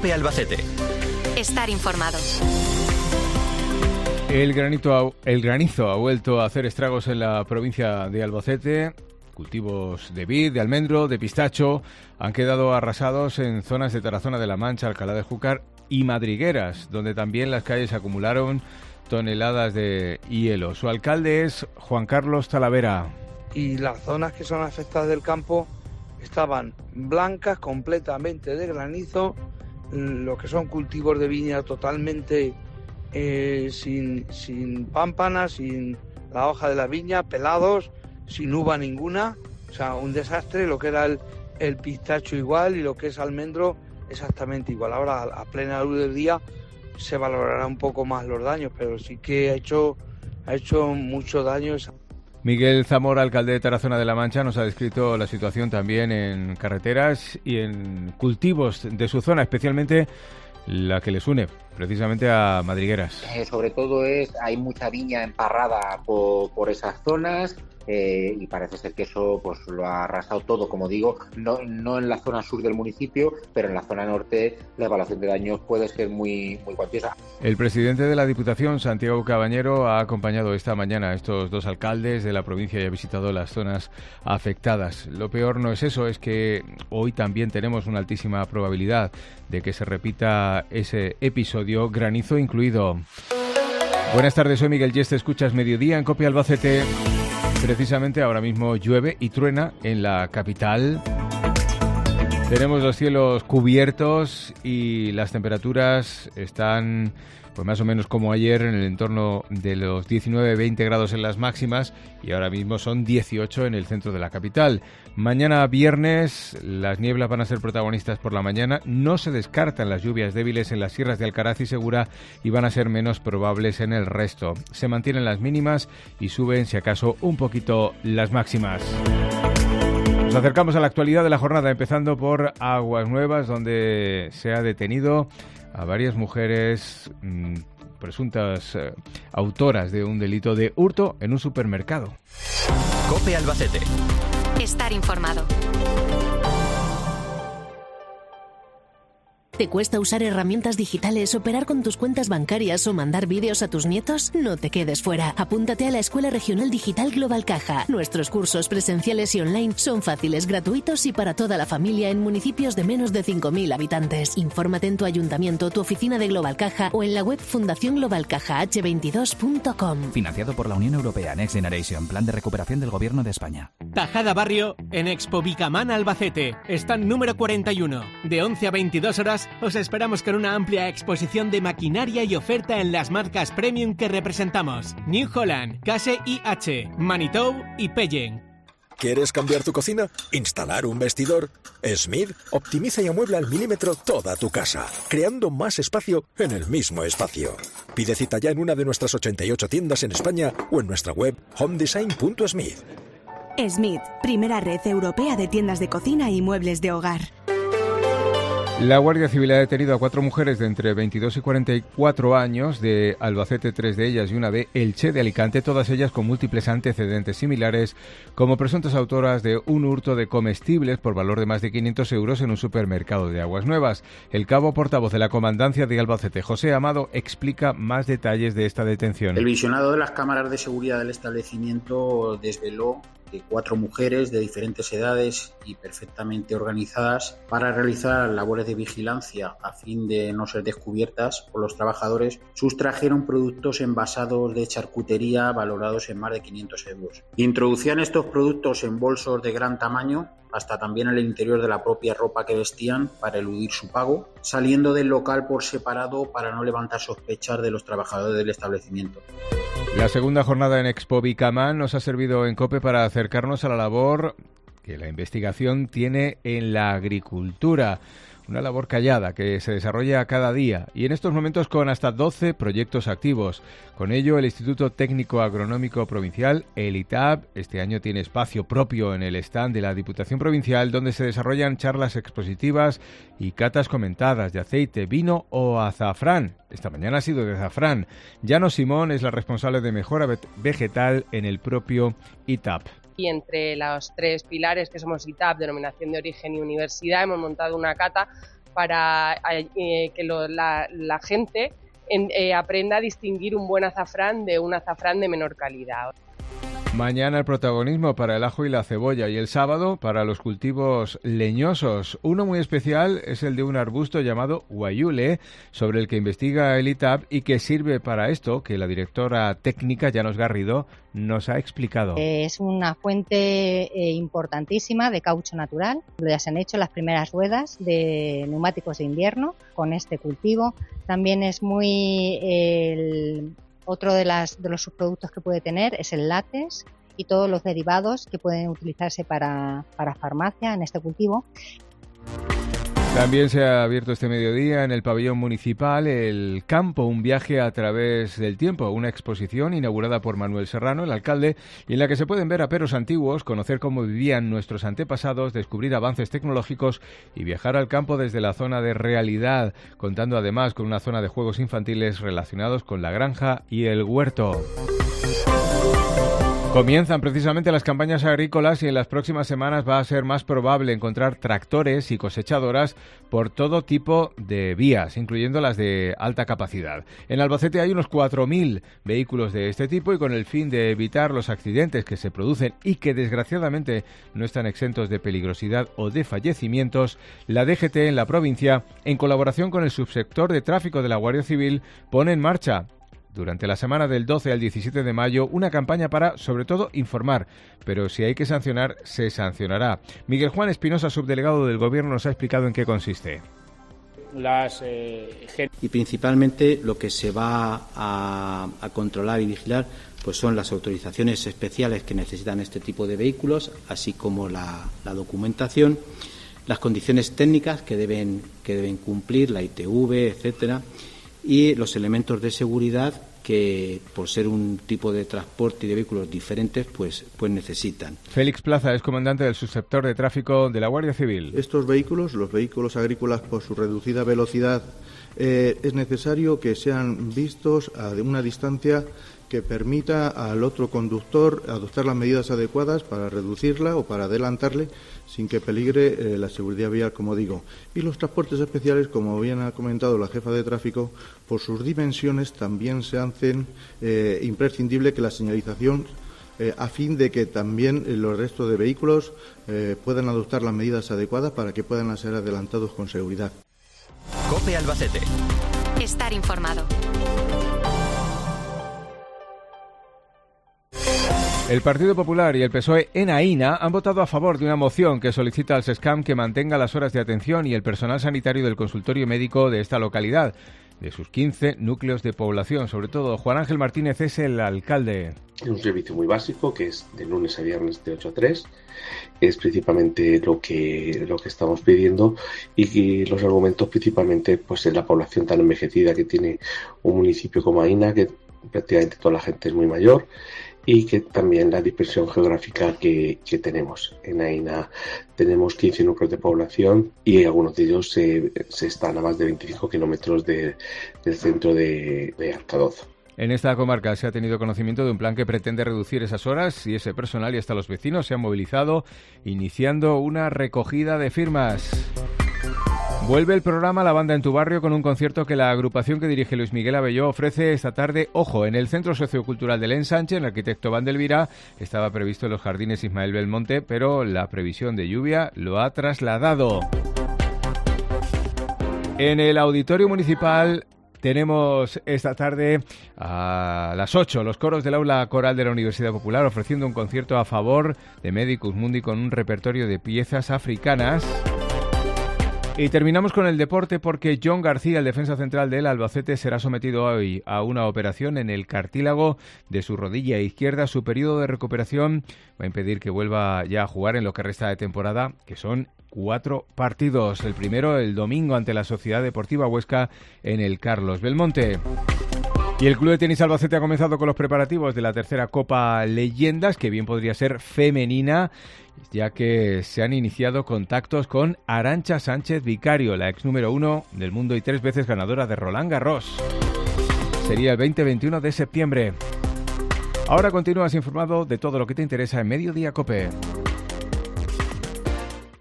COPE Albacete. Estar informado. El granizo ha vuelto a hacer estragos en la provincia de Albacete. Cultivos de vid, de almendro, de pistacho han quedado arrasados en zonas de Tarazona de la Mancha, Alcalá de Júcar y Madrigueras, donde también las calles acumularon toneladas de hielo. Su alcalde es Juan Carlos Talavera. Y las zonas que son afectadas del campo estaban blancas completamente de granizo, lo que son cultivos de viña totalmente sin pámpanas, sin la hoja de la viña, pelados, sin uva ninguna, o sea, un desastre. Lo que era el pistacho igual y lo que es almendro exactamente igual. Ahora, a plena luz del día, se valorará un poco más los daños, pero sí que ha hecho mucho daño. Miguel Zamora, alcalde de Tarazona de la Mancha, nos ha descrito la situación también en carreteras y en cultivos de su zona, especialmente la que les une precisamente a Madrigueras. Sobre todo hay mucha viña emparrada por esas zonas. Y parece ser que eso pues lo ha arrasado todo, como digo, no en la zona sur del municipio, pero en la zona norte la evaluación de daños puede ser muy cuantiosa. El presidente de la Diputación, Santiago Cabañero, ha acompañado esta mañana a estos dos alcaldes de la provincia y ha visitado las zonas afectadas. Lo peor no es eso, es que hoy también tenemos una altísima probabilidad de que se repita ese episodio, granizo incluido. Buenas tardes, soy Miguel Yeste, escuchas Mediodía en COPE Albacete. Precisamente ahora mismo llueve y truena en la capital. Tenemos los cielos cubiertos y las temperaturas están pues más o menos como ayer, en el entorno de los 19-20 grados en las máximas, y ahora mismo son 18 en el centro de la capital. Mañana viernes las nieblas van a ser protagonistas por la mañana. No se descartan las lluvias débiles en las sierras de Alcaraz y Segura y van a ser menos probables en el resto. Se mantienen las mínimas y suben, si acaso, un poquito las máximas. Nos acercamos a la actualidad de la jornada, empezando por Aguas Nuevas, donde se ha detenido a varias mujeres presuntas autoras de un delito de hurto en un supermercado. COPE Albacete. Estar informado. ¿Te cuesta usar herramientas digitales, operar con tus cuentas bancarias o mandar vídeos a tus nietos? No te quedes fuera. Apúntate a la Escuela Regional Digital Global Caja. Nuestros cursos presenciales y online son fáciles, gratuitos y para toda la familia en municipios de menos de 5.000 habitantes. Infórmate en tu ayuntamiento, tu oficina de Global Caja o en la web fundacionglobalcajah22.com. Financiado por la Unión Europea Next Generation, Plan de Recuperación del Gobierno de España. Tajada Barrio en Expo Bicamán Albacete. Stand número 41. De 11 a 22 horas os esperamos con una amplia exposición de maquinaria y oferta en las marcas premium que representamos. New Holland, Case IH, Manitou y Pellen. ¿Quieres cambiar tu cocina? ¿Instalar un vestidor? Smith optimiza y amuebla al milímetro toda tu casa, creando más espacio en el mismo espacio. Pide cita ya en una de nuestras 88 tiendas en España o en nuestra web homedesign.smith. Smith, primera red europea de tiendas de cocina y muebles de hogar. La Guardia Civil ha detenido a 4 mujeres de entre 22 y 44 años, de Albacete 3 de ellas y una de Elche, de Alicante, todas ellas con múltiples antecedentes similares, como presuntas autoras de un hurto de comestibles por valor de más de 500 euros en un supermercado de Aguas Nuevas. El cabo portavoz de la Comandancia de Albacete, José Amado, explica más detalles de esta detención. El visionado de las cámaras de seguridad del establecimiento desveló de 4 mujeres de diferentes edades y perfectamente organizadas para realizar labores de vigilancia a fin de no ser descubiertas por los trabajadores, sustrajeron productos envasados de charcutería valorados en más de 500 euros. Introducían estos productos en bolsos de gran tamaño, hasta también en el interior de la propia ropa que vestían, para eludir su pago, saliendo del local por separado para no levantar sospechas de los trabajadores del establecimiento. La segunda jornada en Expo Bicamán nos ha servido en COPE para acercarnos a la labor que la investigación tiene en la agricultura. Una labor callada que se desarrolla cada día y en estos momentos con hasta 12 proyectos activos. Con ello, el Instituto Técnico Agronómico Provincial, el ITAP, este año tiene espacio propio en el stand de la Diputación Provincial, donde se desarrollan charlas expositivas y catas comentadas de aceite, vino o azafrán. Esta mañana ha sido de azafrán. Llano Simón es la responsable de mejora vegetal en el propio ITAP. Y entre los 3 pilares que somos ITAP, Denominación de Origen y Universidad, hemos montado una cata para que la gente aprenda a distinguir un buen azafrán de un azafrán de menor calidad. Mañana el protagonismo para el ajo y la cebolla y el sábado para los cultivos leñosos. Uno muy especial es el de un arbusto llamado guayule, sobre el que investiga el ITAB y que sirve para esto que la directora técnica Llanos Garrido nos ha explicado. Es una fuente importantísima de caucho natural. Ya se han hecho las primeras ruedas de neumáticos de invierno con este cultivo. También es muy... Otro de los subproductos que puede tener es el látex y todos los derivados que pueden utilizarse para farmacia en este cultivo. También se ha abierto este mediodía en el pabellón municipal El Campo, un viaje a través del tiempo, una exposición inaugurada por Manuel Serrano, el alcalde, y en la que se pueden ver aperos antiguos, conocer cómo vivían nuestros antepasados, descubrir avances tecnológicos y viajar al campo desde la zona de realidad, contando además con una zona de juegos infantiles relacionados con la granja y el huerto. Comienzan precisamente las campañas agrícolas y en las próximas semanas va a ser más probable encontrar tractores y cosechadoras por todo tipo de vías, incluyendo las de alta capacidad. En Albacete hay unos 4.000 vehículos de este tipo y con el fin de evitar los accidentes que se producen y que desgraciadamente no están exentos de peligrosidad o de fallecimientos, la DGT en la provincia, en colaboración con el subsector de tráfico de la Guardia Civil, pone en marcha durante la semana del 12 al 17 de mayo, una campaña para, sobre todo, informar. Pero si hay que sancionar, se sancionará. Miguel Juan Espinosa, subdelegado del Gobierno, nos ha explicado en qué consiste. Y principalmente lo que se va a controlar y vigilar pues son las autorizaciones especiales que necesitan este tipo de vehículos, así como la documentación, las condiciones técnicas que deben cumplir, la ITV, etcétera, y los elementos de seguridad que, por ser un tipo de transporte y de vehículos diferentes, pues necesitan. Félix Plaza es comandante del subsector de tráfico de la Guardia Civil. Estos vehículos, los vehículos agrícolas, por su reducida velocidad, es necesario que sean vistos a una distancia que permita al otro conductor adoptar las medidas adecuadas para reducirla o para adelantarle sin que peligre la seguridad vial, como digo. Y los transportes especiales, como bien ha comentado la jefa de tráfico, por sus dimensiones también se hacen imprescindible que la señalización a fin de que también los restos de vehículos puedan adoptar las medidas adecuadas para que puedan ser adelantados con seguridad. COPE Albacete. Estar informado. El Partido Popular y el PSOE en Aína han votado a favor de una moción que solicita al SESCAM que mantenga las horas de atención y el personal sanitario del consultorio médico de esta localidad, de sus 15 núcleos de población. Sobre todo, Juan Ángel Martínez es el alcalde. Es un servicio muy básico que es de lunes a viernes de 8 a 3. Es principalmente lo que estamos pidiendo y los argumentos principalmente pues en la población tan envejecida que tiene un municipio como Aína, que prácticamente toda la gente es muy mayor, y que también la dispersión geográfica que tenemos. En Aína tenemos 15 núcleos de población y algunos de ellos se están a más de 25 kilómetros del centro de Arcadoz. En esta comarca se ha tenido conocimiento de un plan que pretende reducir esas horas y ese personal, y hasta los vecinos se han movilizado iniciando una recogida de firmas. Vuelve el programa La Banda en tu Barrio con un concierto que la agrupación que dirige Luis Miguel Abelló ofrece esta tarde, ojo, en el Centro Sociocultural del Ensanche. El arquitecto Vandelvira estaba previsto en los Jardines Ismael Belmonte, pero la previsión de lluvia lo ha trasladado. En el Auditorio Municipal tenemos esta tarde a las 8 los coros del Aula Coral de la Universidad Popular ofreciendo un concierto a favor de Medicus Mundi con un repertorio de piezas africanas. Y terminamos con el deporte porque John García, el defensa central del Albacete, será sometido hoy a una operación en el cartílago de su rodilla izquierda. Su periodo de recuperación va a impedir que vuelva ya a jugar en lo que resta de temporada, que son 4 partidos. El primero el domingo ante la Sociedad Deportiva Huesca en el Carlos Belmonte. Y el Club de Tenis Albacete ha comenzado con los preparativos de la tercera Copa Leyendas, que bien podría ser femenina, ya que se han iniciado contactos con Arantxa Sánchez Vicario, la ex número 1 del mundo y 3 veces ganadora de Roland Garros. Sería el 20-21 de septiembre. Ahora continúas informado de todo lo que te interesa en Mediodía COPE.